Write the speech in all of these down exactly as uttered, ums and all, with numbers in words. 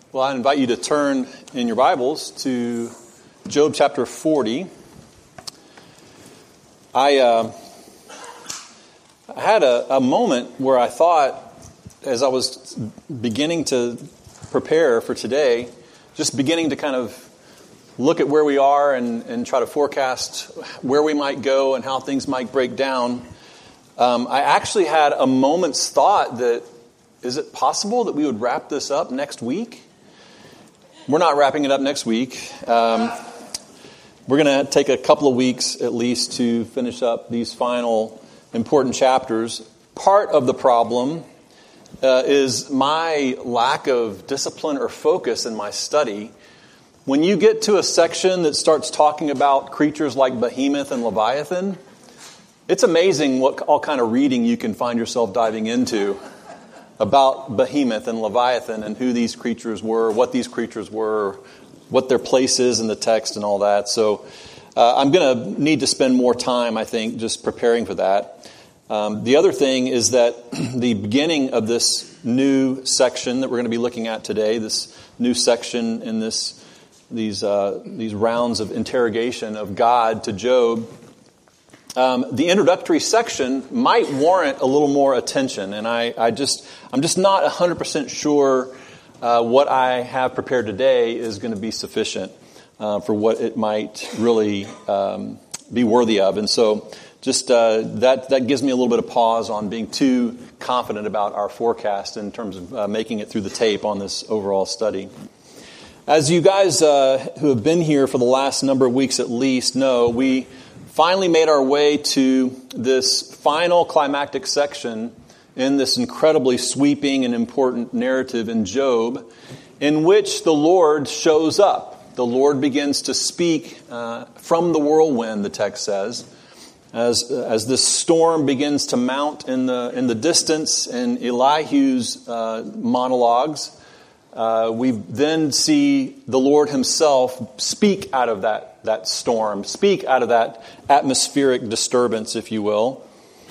Well, I invite you to turn in your Bibles to Job chapter forty. I, uh, I had a, a moment where I thought, as I was beginning to prepare for today, just beginning to kind of look at where we are and, and try to forecast where we might go and how things might break down, um, I actually had a moment's thought that, is it possible that we would wrap this up next week? We're not wrapping it up next week. Um, we're going to take a couple of weeks at least to finish up these final important chapters. Part of the problem uh, is my lack of discipline or focus in my study. When you get to a section that starts talking about creatures like Behemoth and Leviathan, it's amazing what all kind of reading you can find yourself diving into about Behemoth and Leviathan and who these creatures were, what these creatures were, what their place is in the text and all that. So uh, I'm going to need to spend more time, I think, just preparing for that. Um, the other thing is that the beginning of this new section that we're going to be looking at today, this new section in this these uh, these rounds of interrogation of God to Job, Um, the introductory section might warrant a little more attention, and I, I just, I'm just not one hundred percent sure uh, what I have prepared today is going to be sufficient uh, for what it might really um, be worthy of. And so just uh, that, that gives me a little bit of pause on being too confident about our forecast in terms of uh, making it through the tape on this overall study. As you guys uh, who have been here for the last number of weeks at least know, we finally made our way to this final climactic section in this incredibly sweeping and important narrative in Job, in which the Lord shows up. The Lord begins to speak uh, from the whirlwind, the text says, as as this storm begins to mount in the in the distance in Elihu's uh, monologues. Uh, we then see the Lord himself speak out of that, that storm, speak out of that atmospheric disturbance, if you will.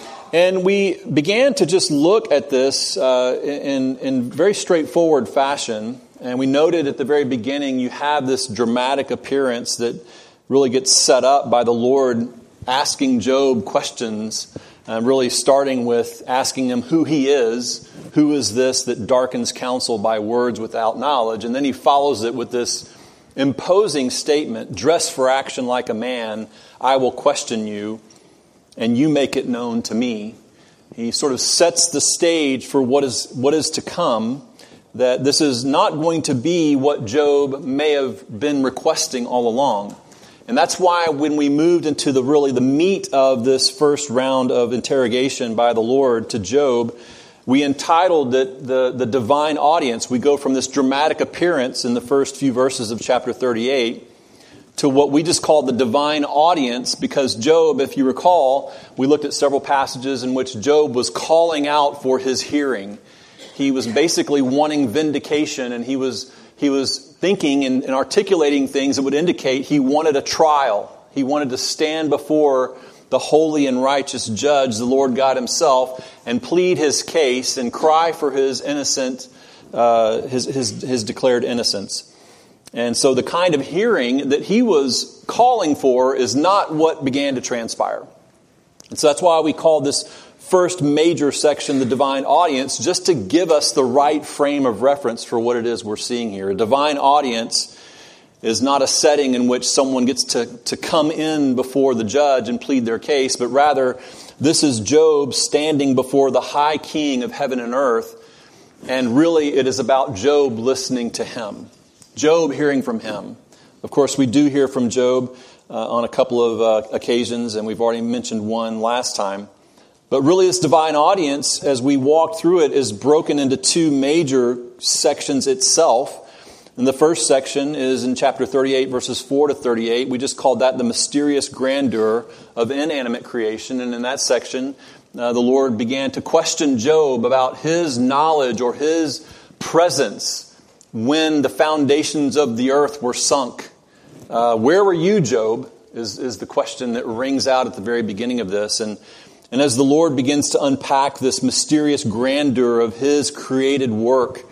And we began to just look at this uh, in, in very straightforward fashion. And we noted at the very beginning, you have this dramatic appearance that really gets set up by the Lord asking Job questions, uh, really starting with asking him who he is. Who is this that darkens counsel by words without knowledge? And then he follows it with this imposing statement, dress for action like a man, I will question you, and you make it known to me. He sort of sets the stage for what is what is to come, that this is not going to be what Job may have been requesting all along. And that's why when we moved into the really the meat of this first round of interrogation by the Lord to Job, we entitled it the, the Divine Audience. We go from this dramatic appearance in the first few verses of chapter thirty-eight to what we just called the Divine Audience, because Job, if you recall, we looked at several passages in which Job was calling out for his hearing. He was basically wanting vindication, and he was he was thinking and, and articulating things that would indicate he wanted a trial. He wanted to stand before the holy and righteous judge, the Lord God himself, and plead his case and cry for his innocent, uh, his, his, his declared innocence. And so the kind of hearing that he was calling for is not what began to transpire. And so that's why we call this first major section the Divine Audience, just to give us the right frame of reference for what it is we're seeing here. A divine audience is not a setting in which someone gets to, to come in before the judge and plead their case, but rather this is Job standing before the high king of heaven and earth, and really it is about Job listening to him, Job hearing from him. Of course, we do hear from Job uh, on a couple of uh, occasions, and we've already mentioned one last time. But really this divine audience, as we walk through it, is broken into two major sections itself. And the first section is in chapter thirty-eight, verses four to thirty-eight. We just called that the mysterious grandeur of inanimate creation. And in that section, uh, the Lord began to question Job about his knowledge or his presence when the foundations of the earth were sunk. Uh, where were you, Job, is, is the question that rings out at the very beginning of this. And, and as the Lord begins to unpack this mysterious grandeur of his created work,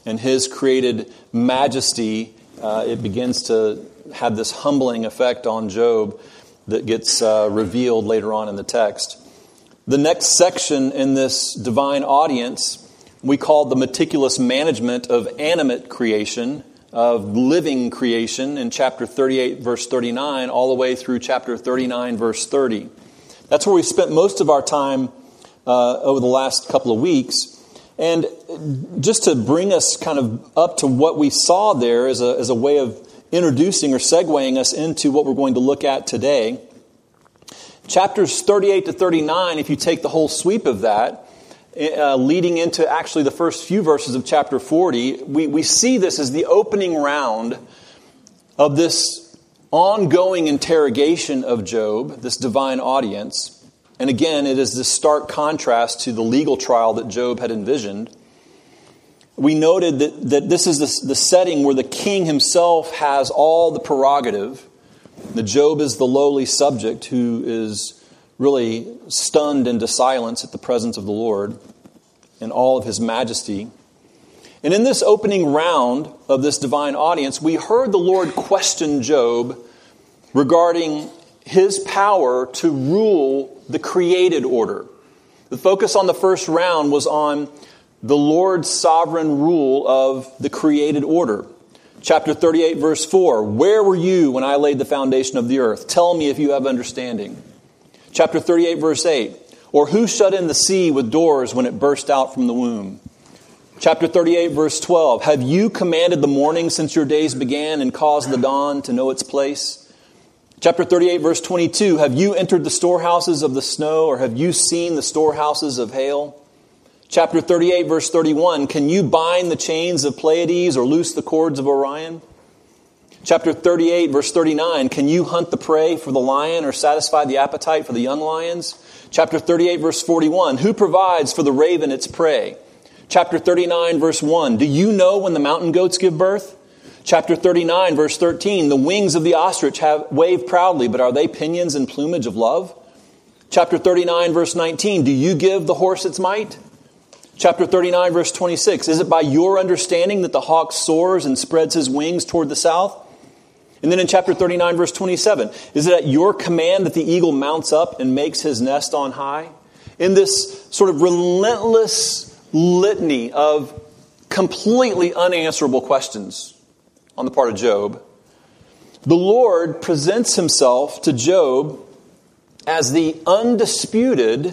and his created majesty, uh, it begins to have this humbling effect on Job that gets uh, revealed later on in the text. The next section in this divine audience we call the meticulous management of animate creation, of living creation, in chapter thirty-eight, verse thirty-nine, all the way through chapter thirty-nine, verse thirty. That's where we spent most of our time uh, over the last couple of weeks. And just to bring us kind of up to what we saw there as a, as a way of introducing or segueing us into what we're going to look at today, chapters thirty-eight to thirty-nine, if you take the whole sweep of that, uh, leading into actually the first few verses of chapter forty, we, we see this as the opening round of this ongoing interrogation of Job, this divine audience. And again, it is this stark contrast to the legal trial that Job had envisioned. We noted that, that this is the, the setting where the king himself has all the prerogative. That Job is the lowly subject who is really stunned into silence at the presence of the Lord in all of his majesty. And in this opening round of this divine audience, we heard the Lord question Job regarding his power to rule the created order. The focus on the first round was on the Lord's sovereign rule of the created order. Chapter thirty-eight, verse four, where were you when I laid the foundation of the earth? Tell me if you have understanding. Chapter thirty-eight, verse eight, or who shut in the sea with doors when it burst out from the womb? Chapter thirty-eight, verse twelve, have you commanded the morning since your days began and caused the dawn to know its place? Chapter thirty-eight, verse twenty-two, have you entered the storehouses of the snow, or have you seen the storehouses of hail? Chapter thirty-eight, verse thirty-one, can you bind the chains of Pleiades or loose the cords of Orion? Chapter thirty-eight, verse thirty-nine, can you hunt the prey for the lion or satisfy the appetite for the young lions? Chapter thirty-eight, verse forty-one, who provides for the raven its prey? Chapter thirty-nine, verse one, do you know when the mountain goats give birth? Chapter thirty-nine, verse thirteen, the wings of the ostrich have wave proudly, but are they pinions and plumage of love? Chapter thirty-nine, verse nineteen, do you give the horse its might? Chapter thirty-nine, verse twenty-six, is it by your understanding that the hawk soars and spreads his wings toward the south? And then in chapter thirty-nine, verse twenty-seven, is it at your command that the eagle mounts up and makes his nest on high? In this sort of relentless litany of completely unanswerable questions on the part of Job, the Lord presents himself to Job as the undisputed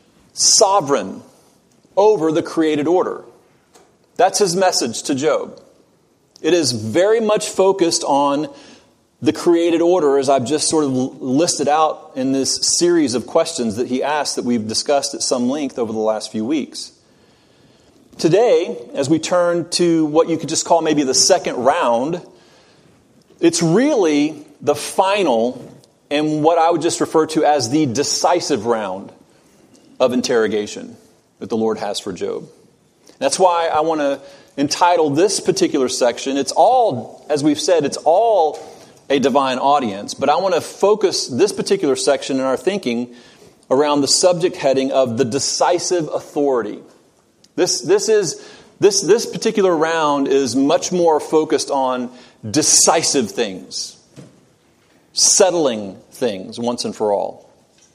sovereign over the created order. That's his message to Job. It is very much focused on the created order, as I've just sort of listed out in this series of questions that he asked that we've discussed at some length over the last few weeks. Today, as we turn to what you could just call maybe the second round, it's really the final and what I would just refer to as the decisive round of interrogation that the Lord has for Job. That's why I want to entitle this particular section, it's all, as we've said, it's all a divine audience, but I want to focus this particular section in our thinking around the subject heading of the decisive authority. This this is this this particular round is much more focused on decisive things, settling things once and for all.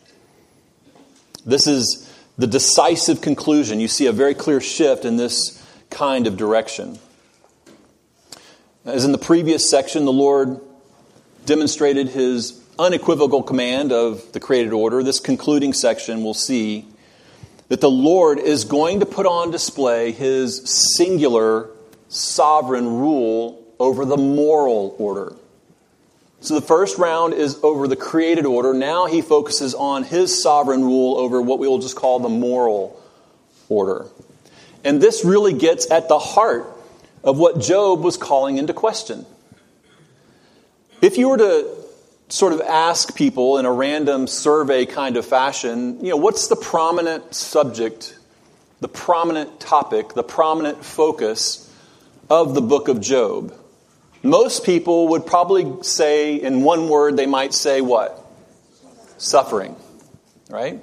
This is the decisive conclusion. You see a very clear shift in this kind of direction. As in the previous section, the Lord demonstrated his unequivocal command of the created order. This concluding section will see that the Lord is going to put on display his singular sovereign rule over the moral order. So the first round is over the created order. Now he focuses on his sovereign rule over what we will just call the moral order. And this really gets at the heart of what Job was calling into question. If you were to sort of ask people in a random survey kind of fashion, you know, what's the prominent subject, the prominent topic, the prominent focus of the book of Job? Most people would probably say, in one word, they might say what? Suffering, right?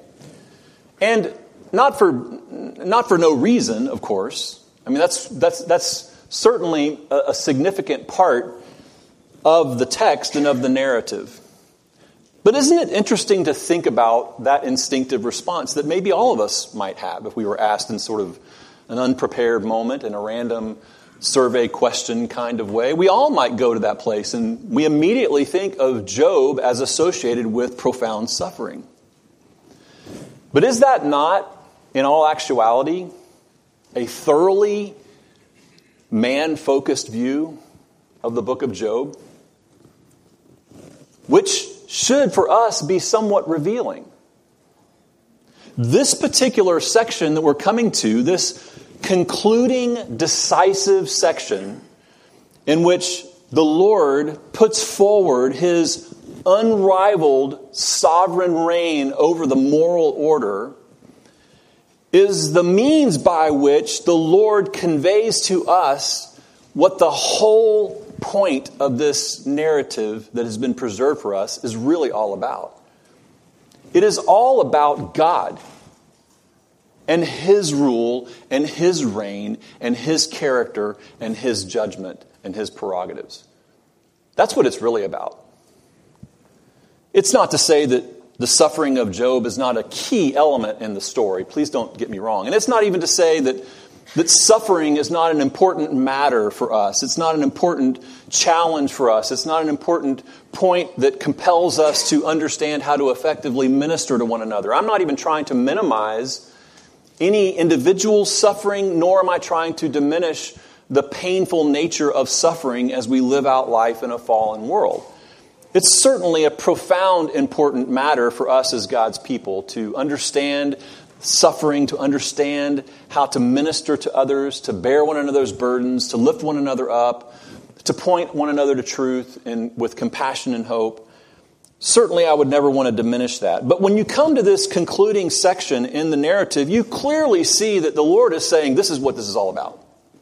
And not for not for no reason, of course. I mean, that's that's that's certainly a, a significant part of the text and of the narrative. But isn't it interesting to think about that instinctive response that maybe all of us might have if we were asked in sort of an unprepared moment in a random survey question kind of way? We all might go to that place, and we immediately think of Job as associated with profound suffering. But is that not, in all actuality, a thoroughly man-focused view of the book of Job? Which should, for us, be somewhat revealing. This particular section that we're coming to, this concluding decisive section in which the Lord puts forward his unrivaled sovereign reign over the moral order, is the means by which the Lord conveys to us what the whole point of this narrative that has been preserved for us is really all about. It is all about God and his rule and his reign and his character and his judgment and his prerogatives. That's what it's really about. It's not to say that the suffering of Job is not a key element in the story. Please don't get me wrong. And it's not even to say that That suffering is not an important matter for us. It's not an important challenge for us. It's not an important point that compels us to understand how to effectively minister to one another. I'm not even trying to minimize any individual suffering, nor am I trying to diminish the painful nature of suffering as we live out life in a fallen world. It's certainly a profound, important matter for us as God's people to understand suffering, to understand how to minister to others, to bear one another's burdens, to lift one another up, to point one another to truth and with compassion and hope. Certainly, I would never want to diminish that. But when you come to this concluding section in the narrative, you clearly see that the Lord is saying, this is what this is all about.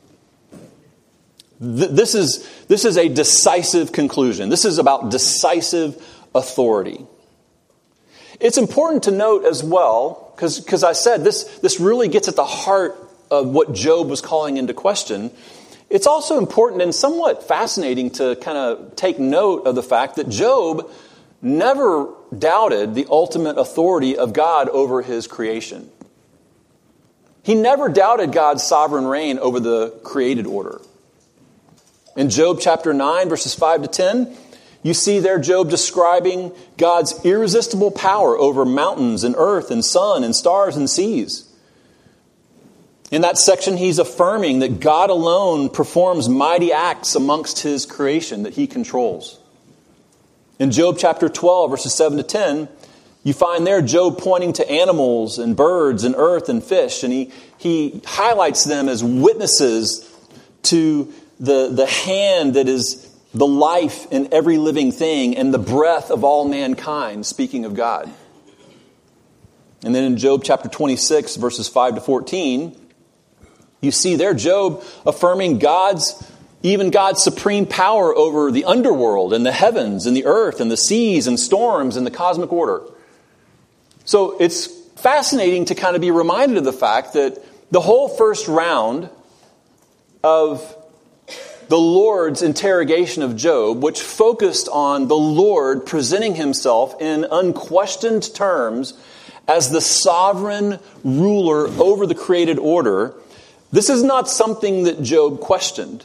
This is, this is a decisive conclusion. This is about decisive authority. It's important to note as well, because because I said this, this really gets at the heart of what Job was calling into question. It's also important and somewhat fascinating to kind of take note of the fact that Job never doubted the ultimate authority of God over his creation. He never doubted God's sovereign reign over the created order. In Job chapter nine, verses five to ten, you see there Job describing God's irresistible power over mountains and earth and sun and stars and seas. In that section, he's affirming that God alone performs mighty acts amongst his creation that he controls. In Job chapter twelve, verses seven to ten, you find there Job pointing to animals and birds and earth and fish, and he, he highlights them as witnesses to the, the hand that is the life in every living thing and the breath of all mankind, speaking of God. And then in Job chapter twenty-six, verses five to fourteen, you see there Job affirming God's, even God's supreme power over the underworld and the heavens and the earth and the seas and storms and the cosmic order. So it's fascinating to kind of be reminded of the fact that the whole first round of the Lord's interrogation of Job, which focused on the Lord presenting himself in unquestioned terms as the sovereign ruler over the created order, this is not something that Job questioned.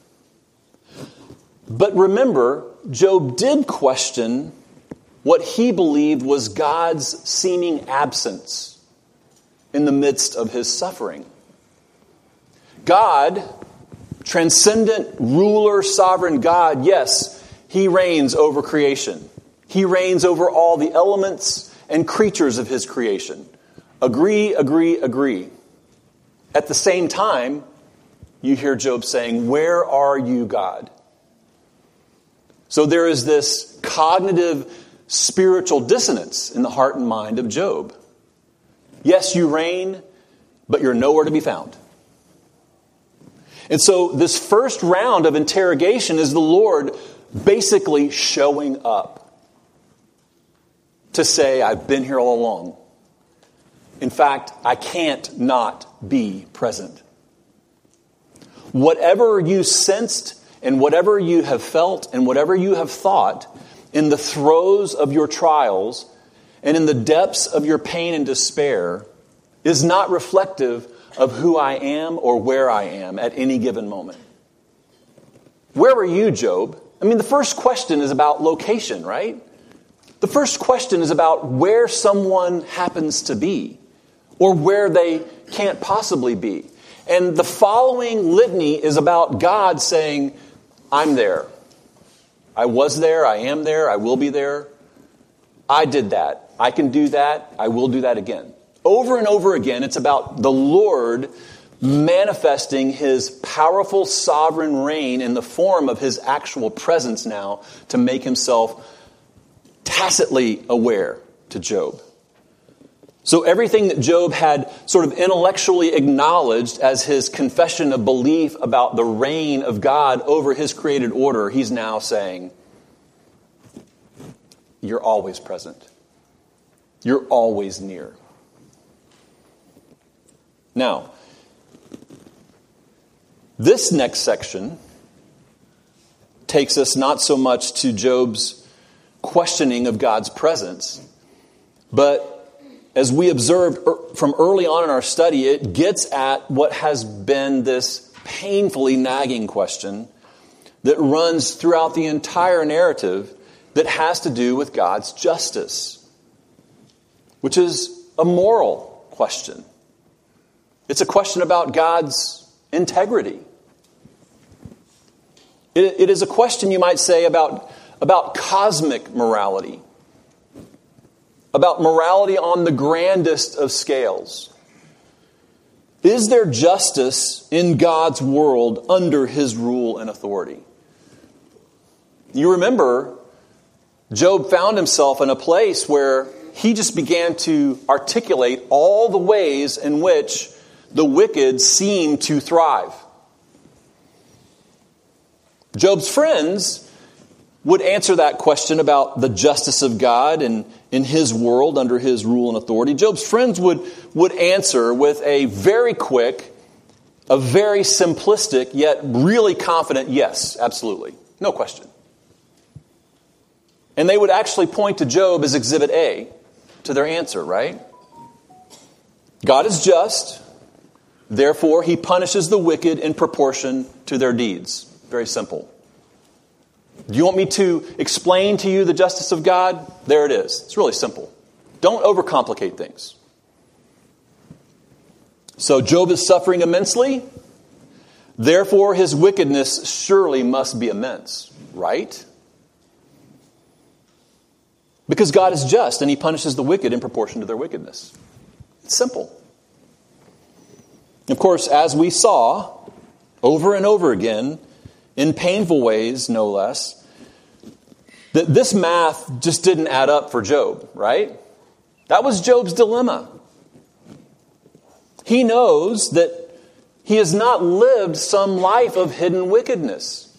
But remember, Job did question what he believed was God's seeming absence in the midst of his suffering. God, transcendent ruler, sovereign God, yes, he reigns over creation. He reigns over all the elements and creatures of his creation. Agree, agree, agree. At the same time, you hear Job saying, "Where are you, God?" So there is this cognitive, spiritual dissonance in the heart and mind of Job. Yes, you reign, but you're nowhere to be found. And so this first round of interrogation is the Lord basically showing up to say, I've been here all along. In fact, I can't not be present. whatever you sensed and whatever you have felt and whatever you have thought in the throes of your trials and in the depths of your pain and despair is not reflective of who I am or where I am at any given moment. Where were you, Job? I mean, the first question is about location, right? The first question is about where someone happens to be or where they can't possibly be. And the following litany is about God saying, I'm there. I was there. I am there. I will be there. I did that. I can do that. I will do that again. Over and over again, it's about the Lord manifesting his powerful sovereign reign in the form of his actual presence now to make himself tacitly aware to Job. So everything that Job had sort of intellectually acknowledged as his confession of belief about the reign of God over his created order, he's now saying, you're always present. You're always near. Now, this next section takes us not so much to Job's questioning of God's presence, but as we observed from early on in our study, it gets at what has been this painfully nagging question that runs throughout the entire narrative that has to do with God's justice, which is a moral question. It's a question about God's integrity. It, it is a question, you might say, about, about cosmic morality, about morality on the grandest of scales. Is there justice in God's world under his rule and authority? You remember, Job found himself in a place where he just began to articulate all the ways in which the wicked seem to thrive. Job's friends would answer that question about the justice of God and in his world under his rule and authority. Job's friends would, would answer with a very quick, a very simplistic, yet really confident, yes, absolutely, no question. And they would actually point to Job as Exhibit A to their answer, right? God is just, therefore he punishes the wicked in proportion to their deeds. Very simple. Do you want me to explain to you the justice of God? There it is. It's really simple. Don't overcomplicate things. So Job is suffering immensely. Therefore, his wickedness surely must be immense, right? Because God is just and he punishes the wicked in proportion to their wickedness. It's simple. Of course, as we saw over and over again, in painful ways, no less, that this math just didn't add up for Job, right? That was Job's dilemma. He knows that he has not lived some life of hidden wickedness.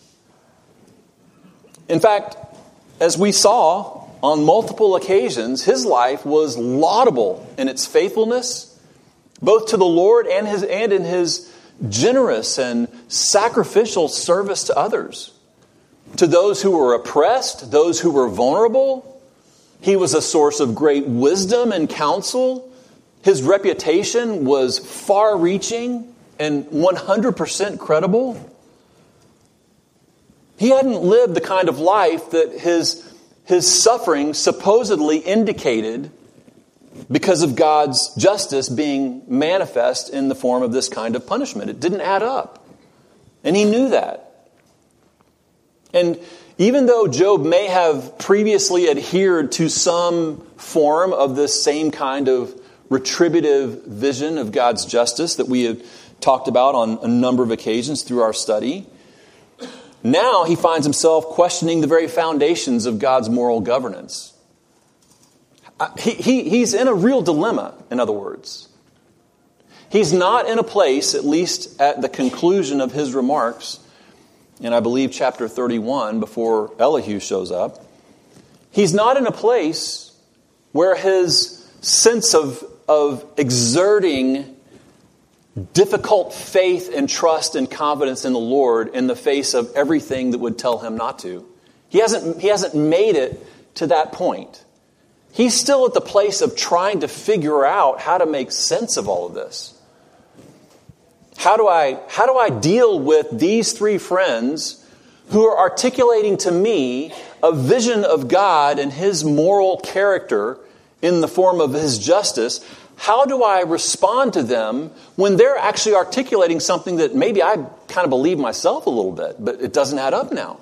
In fact, as we saw on multiple occasions, his life was laudable in its faithfulness, both to the Lord and his and in his generous and sacrificial service to others. To those who were oppressed, those who were vulnerable. He was a source of great wisdom and counsel. His reputation was far-reaching and one hundred percent credible. He hadn't lived the kind of life that his, his suffering supposedly indicated because of God's justice being manifest in the form of this kind of punishment. It didn't add up. And he knew that. And even though Job may have previously adhered to some form of this same kind of retributive vision of God's justice that we have talked about on a number of occasions through our study, now he finds himself questioning the very foundations of God's moral governance. He, he, he's in a real dilemma, in other words. He's not in a place, at least at the conclusion of his remarks, in I believe chapter thirty-one, before Elihu shows up, he's not in a place where his sense of, of exerting difficult faith and trust and confidence in the Lord in the face of everything that would tell him not to. He hasn't, he hasn't made it to that point. He's still at the place of trying to figure out how to make sense of all of this. How do I, how do I deal with these three friends who are articulating to me a vision of God and his moral character in the form of his justice? How do I respond to them when they're actually articulating something that maybe I kind of believe myself a little bit, but it doesn't add up now?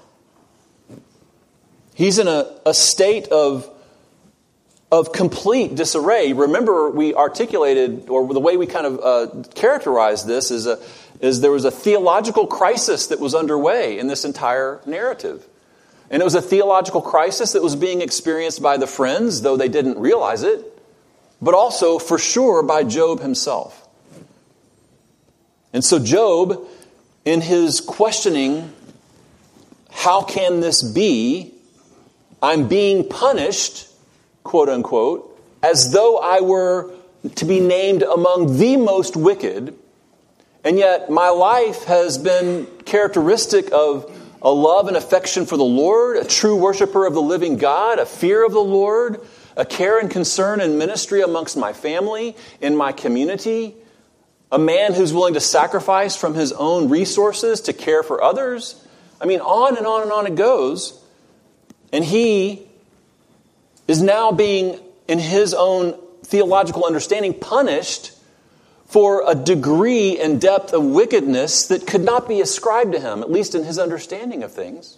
He's in a, a state of, of complete disarray. Remember, we articulated, or the way we kind of uh, characterized this is, a, is there was a theological crisis that was underway in this entire narrative. And it was a theological crisis that was being experienced by the friends, though they didn't realize it, but also, for sure, by Job himself. And so Job, in his questioning, how can this be? I'm being punished, quote unquote, as though I were to be named among the most wicked, and yet my life has been characteristic of a love and affection for the Lord, a true worshiper of the living God, a fear of the Lord, a care and concern and ministry amongst my family, in my community, a man who's willing to sacrifice from his own resources to care for others. I mean, on and on and on it goes. And he is now being, in his own theological understanding, punished for a degree and depth of wickedness that could not be ascribed to him, at least in his understanding of things.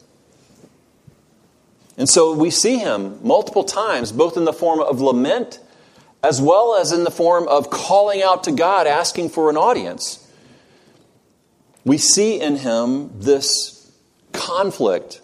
And so we see him multiple times, both in the form of lament, as well as in the form of calling out to God, asking for an audience. We see in him this conflict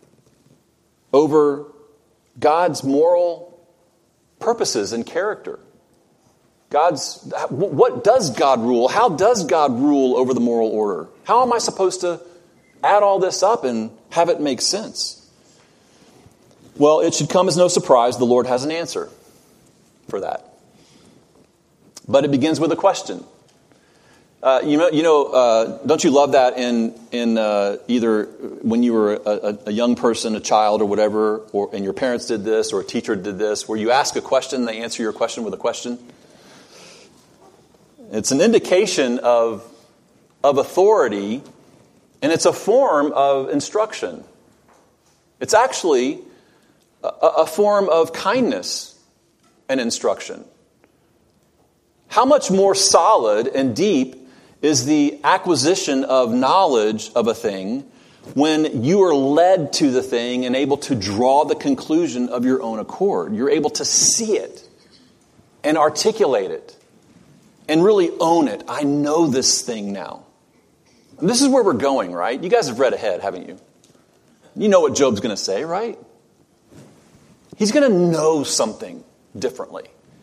over God's moral purposes and character. God's, what does God rule? How does God rule over the moral order? How am I supposed to add all this up and have it make sense? Well, it should come as no surprise the Lord has an answer for that. But it begins with a question. Uh, you know, you know, uh, don't you love that in in uh, either when you were a, a young person, a child, or whatever, or and your parents did this, or a teacher did this, where you ask a question, they answer your question with a question. It's an indication of of authority, and it's a form of instruction. It's actually a, a form of kindness and instruction. How much more solid and deep is the acquisition of knowledge of a thing when you are led to the thing and able to draw the conclusion of your own accord. You're able to see it and articulate it and really own it. I know this thing now. And this is where we're going, right? You guys have read ahead, haven't you? You know what Job's going to say, right? He's going to know something differently.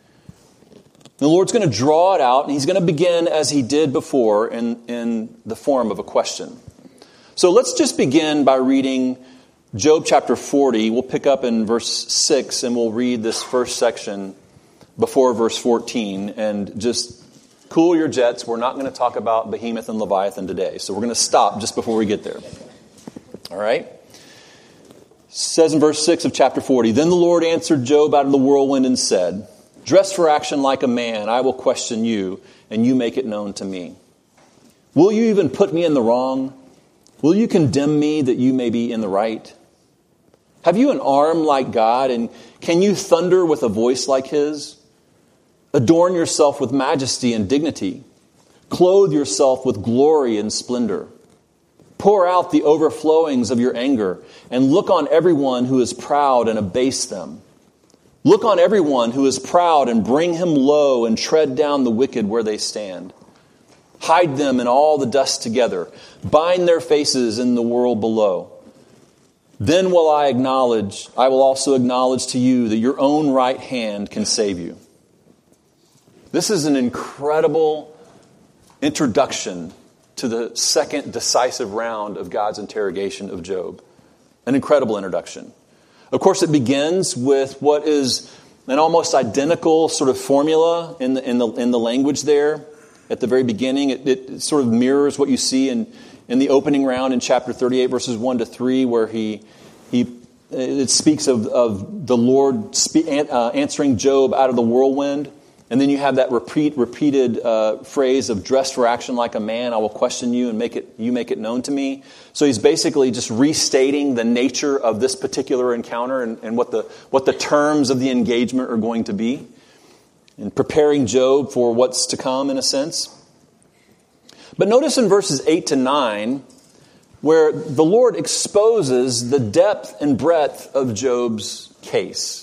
The Lord's going to draw it out, and he's going to begin as he did before in, in the form of a question. So let's just begin by reading Job chapter forty. We'll pick up in verse six, and we'll read this first section before verse fourteen. And just cool your jets. We're not going to talk about Behemoth and Leviathan today. So we're going to stop just before we get there. All right? It says in verse six of chapter forty, Then the Lord answered Job out of the whirlwind and said, Dress for action like a man, I will question you, and you make it known to me. Will you even put me in the wrong? Will you condemn me that you may be in the right? Have you an arm like God, and can you thunder with a voice like his? Adorn yourself with majesty and dignity. Clothe yourself with glory and splendor. Pour out the overflowings of your anger, and look on everyone who is proud and abase them. Look on everyone who is proud and bring him low and tread down the wicked where they stand. Hide them in all the dust together. Bind their faces in the world below. Then will I acknowledge, I will also acknowledge to you that your own right hand can save you. This is an incredible introduction to the second decisive round of God's interrogation of Job. An incredible introduction. Of course, it begins with what is an almost identical sort of formula in the, in the, in the language there. at the very beginning. It, it sort of mirrors what you see in, in the opening round in chapter thirty-eight, verses one to three, where he he it speaks of, of the Lord spe- uh, answering Job out of the whirlwind. And then you have that repeat, repeated uh, phrase of dressed for action like a man. I will question you and make it you make it known to me. So he's basically just restating the nature of this particular encounter and, and what the what the terms of the engagement are going to be, and preparing Job for what's to come in a sense. But notice in verses eight to nine, where the Lord exposes the depth and breadth of Job's case.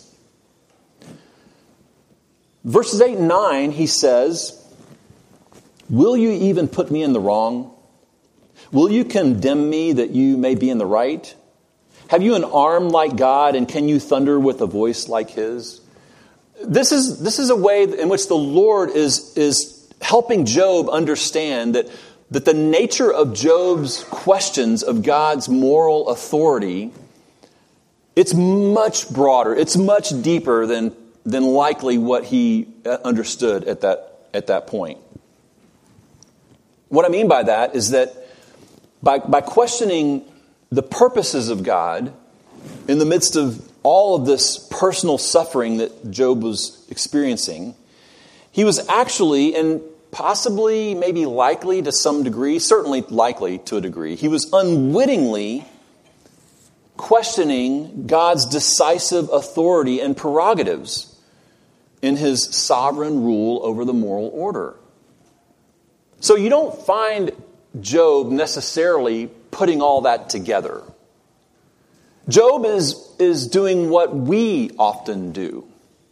Verses eight and nine, he says, "Will you even put me in the wrong? Will you condemn me that you may be in the right? Have you an arm like God, and can you thunder with a voice like his?" This is, this is a way in which the Lord is, is helping Job understand that, that the nature of Job's questions of God's moral authority, it's much broader, it's much deeper than than likely what he understood at that at that point. What I mean by that is that by, by questioning the purposes of God in the midst of all of this personal suffering that Job was experiencing, he was actually, and possibly, maybe likely to some degree, certainly likely to a degree, he was unwittingly questioning God's decisive authority and prerogatives in his sovereign rule over the moral order. So you don't find Job necessarily putting all that together. Job is, is doing what we often do.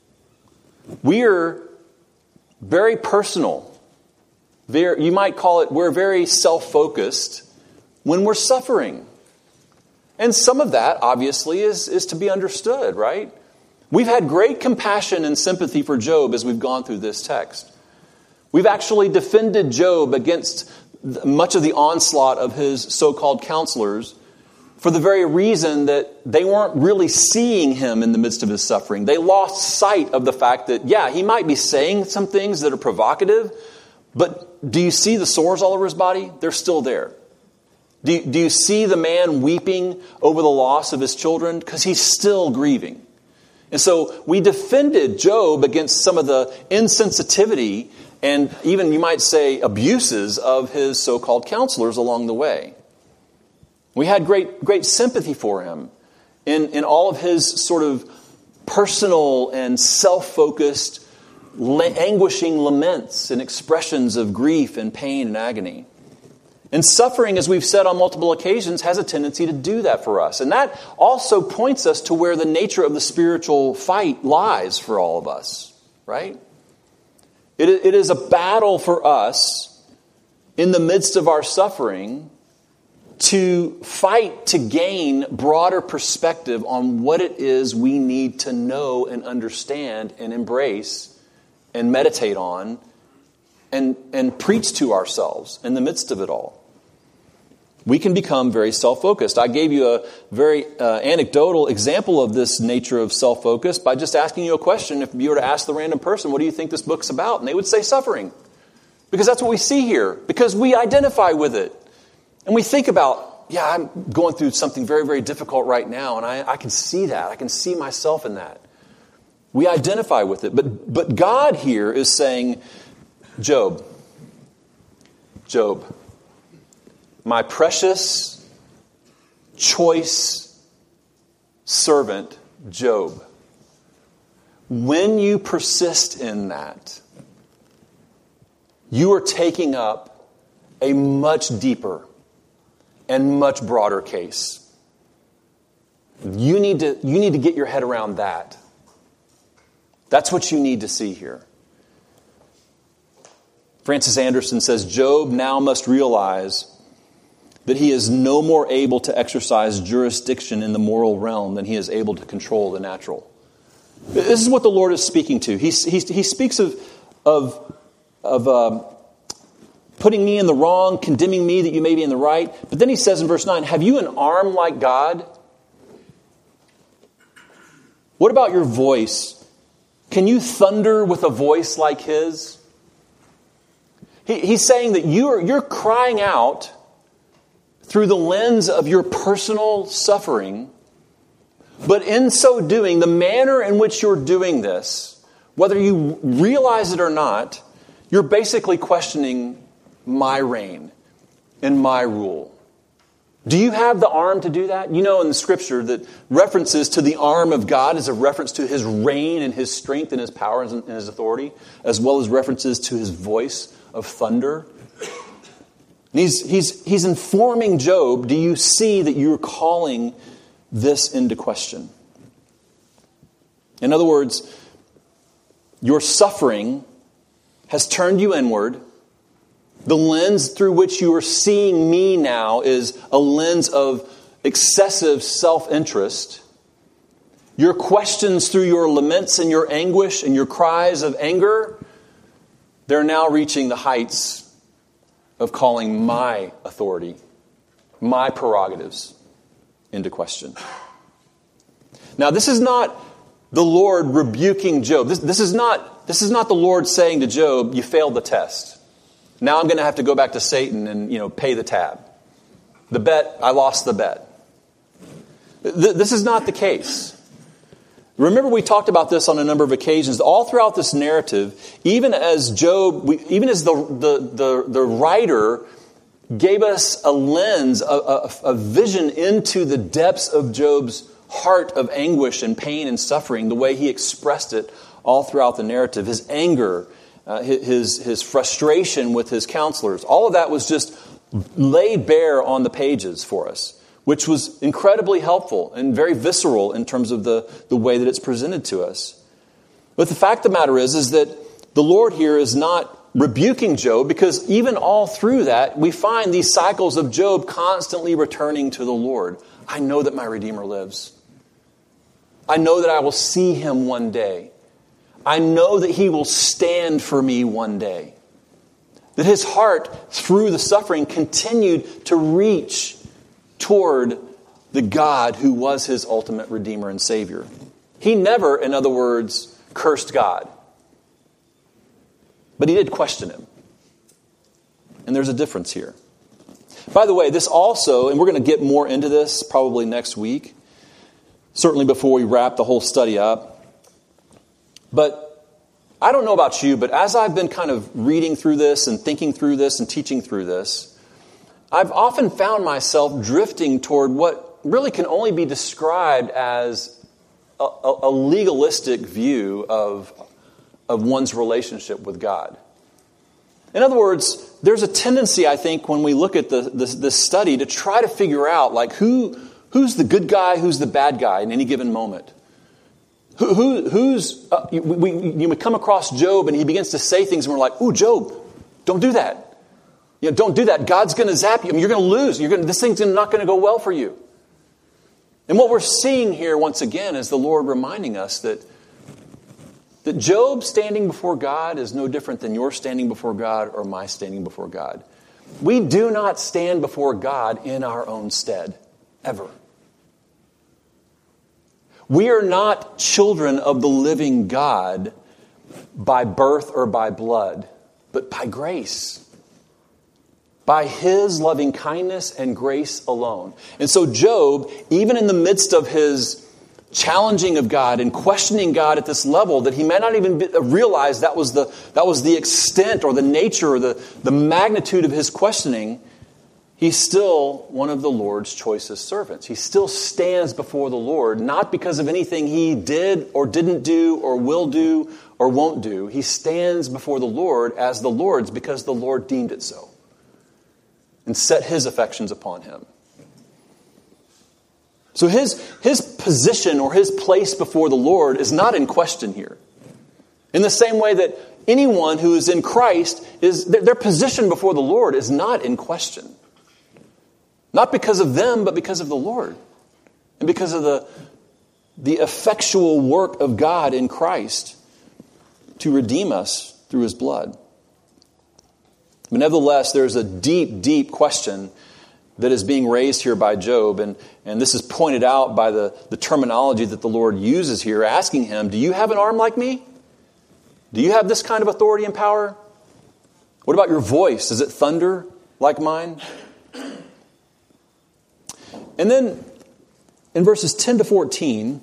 We're very personal. Very, you might call it, we're very self-focused when we're suffering. And some of that, obviously, is, is to be understood, right? We've had great compassion and sympathy for Job as we've gone through this text. We've actually defended Job against much of the onslaught of his so-called counselors for the very reason that they weren't really seeing him in the midst of his suffering. They lost sight of the fact that, yeah, he might be saying some things that are provocative, but do you see the sores all over his body? They're still there. Do you, do you see the man weeping over the loss of his children? Because he's still grieving. And so we defended Job against some of the insensitivity and even, you might say, abuses of his so-called counselors along the way. We had great great sympathy for him in, in all of his sort of personal and self-focused, anguishing laments and expressions of grief and pain and agony. And suffering, as we've said on multiple occasions, has a tendency to do that for us. And that also points us to where the nature of the spiritual fight lies for all of us, right? It, it is a battle for us in the midst of our suffering to fight to gain broader perspective on what it is we need to know and understand and embrace and meditate on and, and preach to ourselves in the midst of it all. We can become very self-focused. I gave you a very uh, anecdotal example of this nature of self-focus by just asking you a question. If you were to ask the random person, what do you think this book's about? And they would say suffering. Because that's what we see here. Because we identify with it. And we think about, yeah, I'm going through something very, very difficult right now. And I, I can see that. I can see myself in that. We identify with it. But, but God here is saying, Job, Job, my precious, choice servant, Job, when you persist in that, you are taking up a much deeper and much broader case. You need to, you need to get your head around that. That's what you need to see here. Francis Anderson says, Job now must realize that he is no more able to exercise jurisdiction in the moral realm than he is able to control the natural. This is what the Lord is speaking to. He, he, he speaks of, of, of uh, putting me in the wrong, condemning me that you may be in the right. But then he says in verse nine, have you an arm like God? What about your voice? Can you thunder with a voice like his? He, he's saying that you are, you're crying out through the lens of your personal suffering, but in so doing, the manner in which you're doing this, whether you realize it or not, you're basically questioning my reign and my rule. Do you have the arm to do that? You know in the Scripture that references to the arm of God is a reference to His reign and His strength and His power and His authority, as well as references to His voice of thunder. And he's, he's, he's informing Job, do you see that you're calling this into question? In other words, your suffering has turned you inward. The lens through which you are seeing me now is a lens of excessive self-interest. Your questions through your laments and your anguish and your cries of anger, they're now reaching the heights of calling my authority, my prerogatives into question. Now, this is not the Lord rebuking Job. This, this is not, this is not the Lord saying to Job, you failed the test. Now I'm going to have to go back to Satan and, you know, pay the tab. The bet, I lost the bet. Th- this is not the case. Remember, we talked about this on a number of occasions. All throughout this narrative, even as Job, we, even as the, the, the, the writer gave us a lens, a, a, a vision into the depths of Job's heart of anguish and pain and suffering, the way he expressed it all throughout the narrative, his anger, uh, his, his frustration with his counselors, all of that was just laid bare on the pages for us, which was incredibly helpful and very visceral in terms of the, the way that it's presented to us. But the fact of the matter is, is that the Lord here is not rebuking Job, because even all through that, we find these cycles of Job constantly returning to the Lord. I know that my Redeemer lives. I know that I will see Him one day. I know that He will stand for me one day. That his heart, through the suffering, continued to reach toward the God who was his ultimate Redeemer and Savior. He never, in other words, cursed God. But he did question Him. And there's a difference here. By the way, this also, and we're going to get more into this probably next week, certainly before we wrap the whole study up. But I don't know about you, but as I've been kind of reading through this and thinking through this and teaching through this, I've often found myself drifting toward what really can only be described as a, a, a legalistic view of, of one's relationship with God. In other words, there's a tendency, I think, when we look at the, this, this study to try to figure out like who who's the good guy, who's the bad guy in any given moment. Who, who, who's, uh, we, we, you would come across Job and he begins to say things and we're like, ooh, Job, don't do that. You know, don't do that. God's going to zap you. I mean, you're going to lose. You're going to, this thing's not going to go well for you. And what we're seeing here once again is the Lord reminding us that, that Job standing before God is no different than your standing before God or my standing before God. We do not stand before God in our own stead, ever. We are not children of the living God by birth or by blood, but by grace. By His loving kindness and grace alone. And so Job, even in the midst of his challenging of God and questioning God at this level that he may not even realize that was the, that was the extent or the nature or the, the magnitude of his questioning, he's still one of the Lord's choicest servants. He still stands before the Lord, not because of anything he did or didn't do or will do or won't do. He stands before the Lord as the Lord's because the Lord deemed it so and set His affections upon him. So his, his position or his place before the Lord is not in question here. In the same way that anyone who is in Christ, is their, their position before the Lord is not in question. Not because of them, but because of the Lord. And because of the, the effectual work of God in Christ to redeem us through His blood. But nevertheless, there's a deep, deep question that is being raised here by Job. And, and this is pointed out by the, the terminology that the Lord uses here, asking him, do you have an arm like me? Do you have this kind of authority and power? What about your voice? Is it thunder like mine? And then in verses ten to fourteen,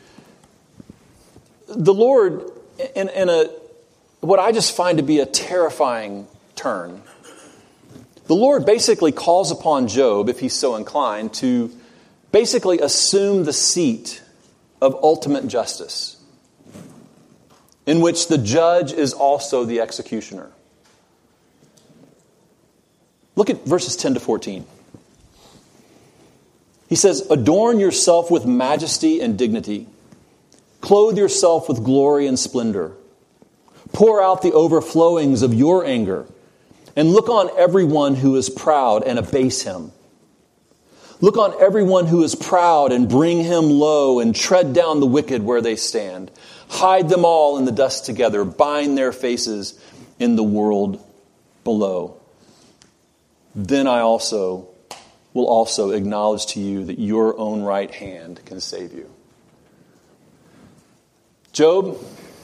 the Lord, in, in a what I just find to be a terrifying turn, the Lord basically calls upon Job, if he's so inclined, to basically assume the seat of ultimate justice, in which the judge is also the executioner. Look at verses ten to fourteen. He says, "Adorn yourself with majesty and dignity. Clothe yourself with glory and splendor. Pour out the overflowings of your anger, and look on everyone who is proud and abase him. Look on everyone who is proud and bring him low, and tread down the wicked where they stand. Hide them all in the dust together. Bind their faces in the world below. Then I also will also acknowledge to you that your own right hand can save you." Job,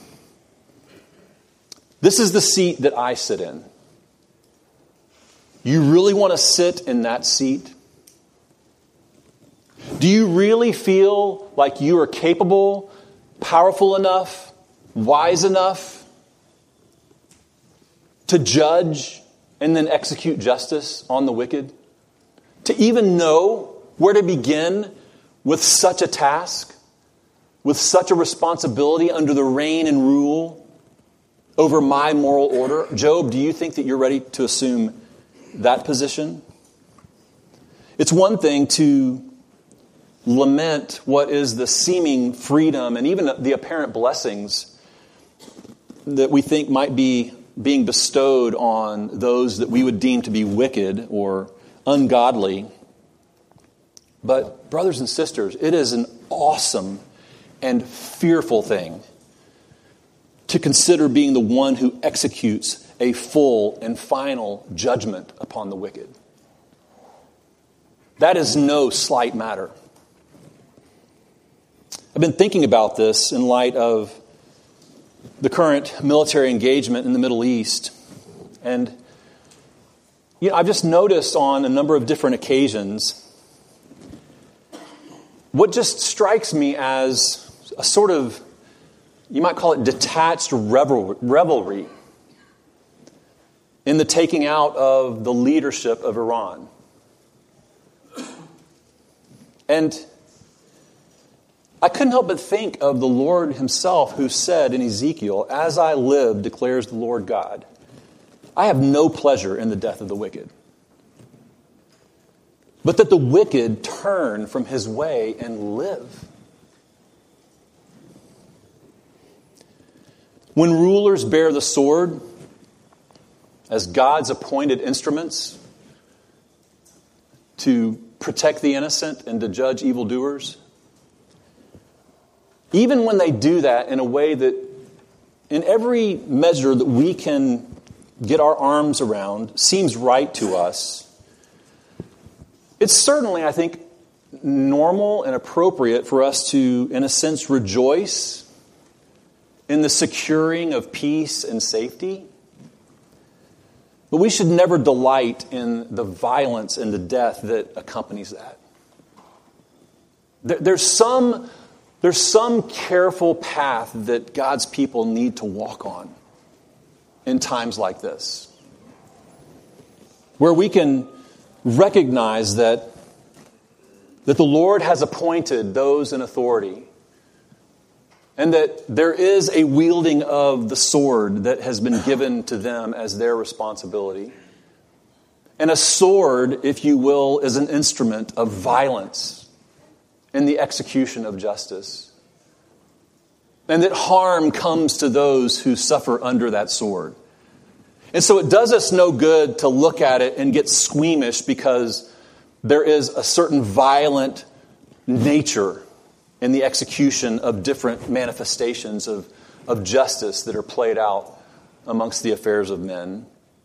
this is the seat that I sit in. You really want to sit in that seat? Do you really feel like you are capable, powerful enough, wise enough to judge and then execute justice on the wicked? To even know where to begin with such a task, with such a responsibility under the reign and rule over my moral order? Job, do you think that you're ready to assume that position? It's one thing to lament what is the seeming freedom and even the apparent blessings that we think might be being bestowed on those that we would deem to be wicked or ungodly. But brothers and sisters, it is an awesome and fearful thing to consider being the one who executes a full and final judgment upon the wicked. That is no slight matter. I've been thinking about this in light of the current military engagement in the Middle East. And you know, I've just noticed on a number of different occasions what just strikes me as a sort of, you might call it detached revel- revelry in the taking out of the leadership of Iran. And I couldn't help but think of the Lord himself, who said in Ezekiel, "As I live, declares the Lord God, I have no pleasure in the death of the wicked, but that the wicked turn from his way and live." When rulers bear the sword as God's appointed instruments to protect the innocent and to judge evildoers, even when they do that in a way that, in every measure that we can get our arms around, seems right to us, it's certainly, I think, normal and appropriate for us to, in a sense, rejoice in the securing of peace and safety. But we should never delight in the violence and the death that accompanies that. There, there's some, there's some careful path that God's people need to walk on in times like this, where we can recognize that, that the Lord has appointed those in authority, and that there is a wielding of the sword that has been given to them as their responsibility. And a sword, if you will, is an instrument of violence in the execution of justice. And that harm comes to those who suffer under that sword. And so it does us no good to look at it and get squeamish because there is a certain violent nature in the execution of different manifestations of, of justice that are played out amongst the affairs of men.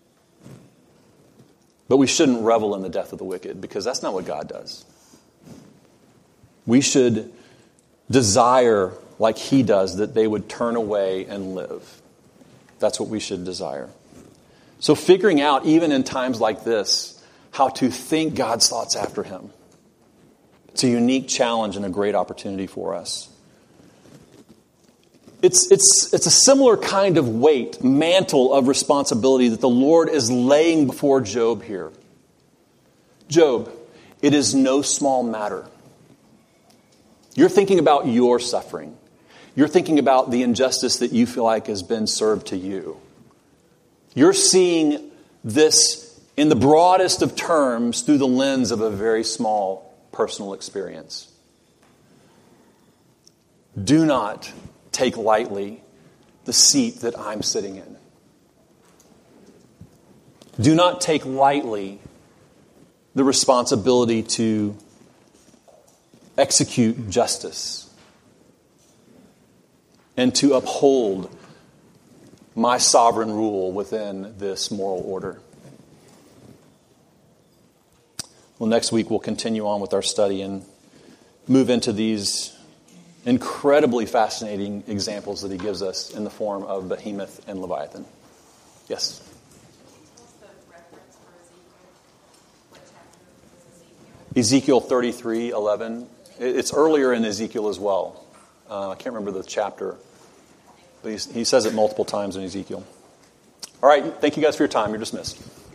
But we shouldn't revel in the death of the wicked, because that's not what God does. We should desire, like he does, that they would turn away and live. That's what we should desire. So figuring out, even in times like this, how to think God's thoughts after him. It's a unique challenge and a great opportunity for us. It's, it's, it's a similar kind of weight, mantle of responsibility that the Lord is laying before Job here. Job, it is no small matter. You're thinking about your suffering. You're thinking about the injustice that you feel like has been served to you. You're seeing this in the broadest of terms through the lens of a very small personal experience. Do not take lightly the seat that I'm sitting in. Do not take lightly the responsibility to execute justice and to uphold my sovereign rule within this moral order. Well, next week we'll continue on with our study and move into these incredibly fascinating examples that he gives us in the form of Behemoth and Leviathan. Yes? What's the reference for Ezekiel? What chapter is Ezekiel? Ezekiel thirty-three eleven. It's earlier in Ezekiel as well. Uh, I can't remember the chapter. But he says it multiple times in Ezekiel. All right. Thank you guys for your time. You're dismissed.